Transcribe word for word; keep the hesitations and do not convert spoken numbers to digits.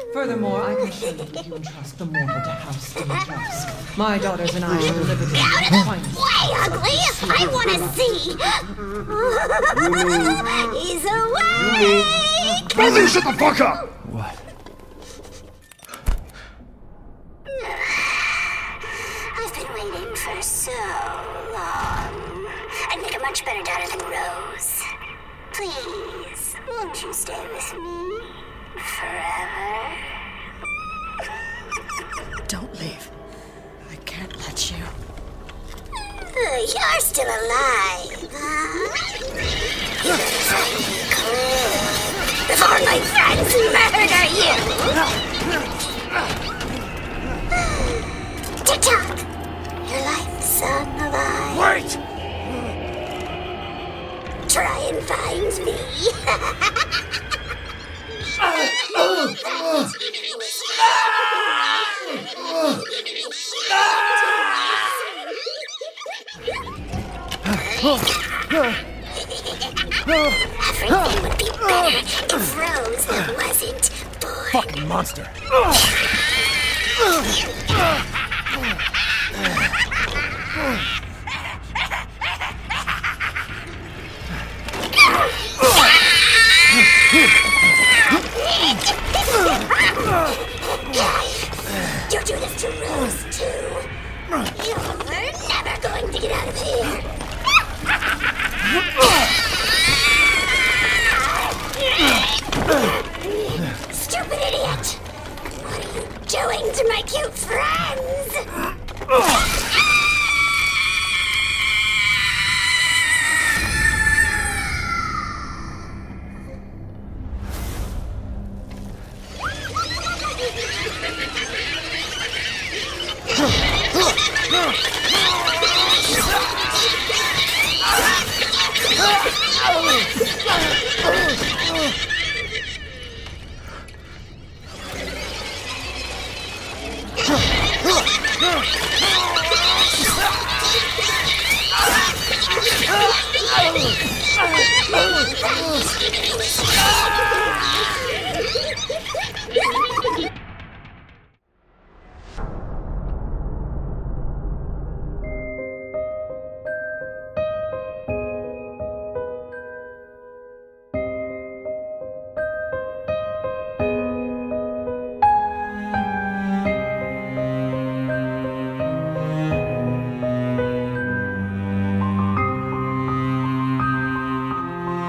Furthermore, I can assure you that you entrust the mortal to House Dimitrescu. My daughters and I shall deliver them to the finest. Way ugly! I want to see! He's awake! Both of you shut the fuck up! What? I've been waiting for so long. I'd make a much better daughter than Rose. Please, won't you stay with me forever? Don't leave. I can't let you. Uh, you're still alive, huh? Before my friends murder you! Tick-tock! Your life song alive. Wait! Try and find me. Everything would be better if Rose wasn't born. Fucking monster. You do this to Rose, too. You're never going to get out of here. Stupid idiot! What are you doing to my cute friends?